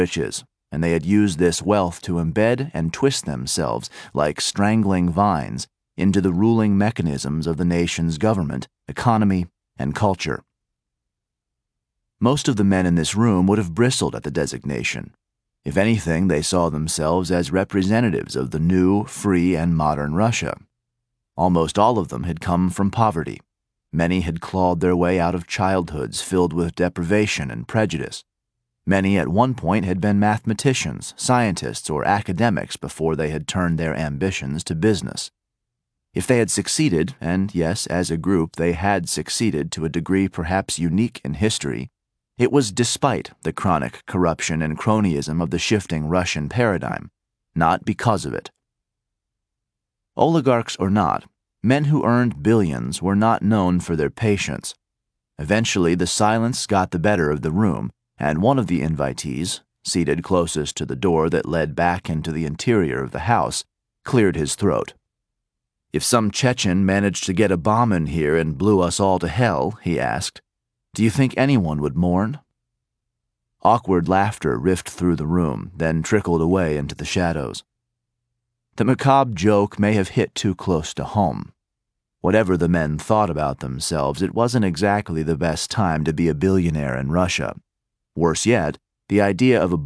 riches, and they had used this wealth to embed and twist themselves like strangling vines into the ruling mechanisms of the nation's government, economy, and culture. Most of the men in this room would have bristled at the designation. If anything, they saw themselves as representatives of the new, free, and modern Russia. Almost all of them had come from poverty. Many had clawed their way out of childhoods filled with deprivation and prejudice. Many at one point had been mathematicians, scientists, or academics before they had turned their ambitions to business. If they had succeeded, and yes, as a group they had succeeded to a degree perhaps unique in history, it was despite the chronic corruption and cronyism of the shifting Russian paradigm, not because of it. Oligarchs or not, men who earned billions were not known for their patience. Eventually, the silence got the better of the room, and one of the invitees, seated closest to the door that led back into the interior of the house, cleared his throat. "If some Chechen managed to get a bomb in here and blew us all to hell," he asked, "do you think anyone would mourn?" Awkward laughter riffed through the room, then trickled away into the shadows. The macabre joke may have hit too close to home. Whatever the men thought about themselves, it wasn't exactly the best time to be a billionaire in Russia. Worse yet, the idea of a